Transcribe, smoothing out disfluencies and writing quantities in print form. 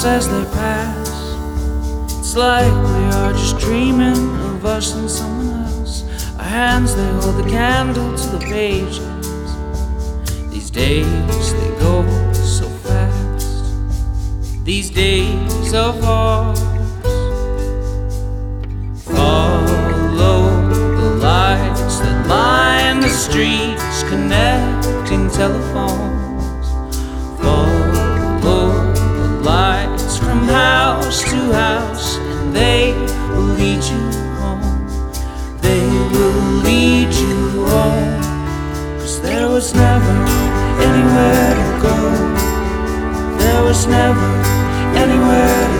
as they pass. It's like we are just dreaming of us and someone else. Our hands, they hold the candle to the pages. These days, they go so fast. These days of ours. Follow the lights that line the streets, connecting telephones. Follow the lights from house to house, and they will lead you home. They will lead you home, 'cause there was never anywhere to go. There was never anywhere to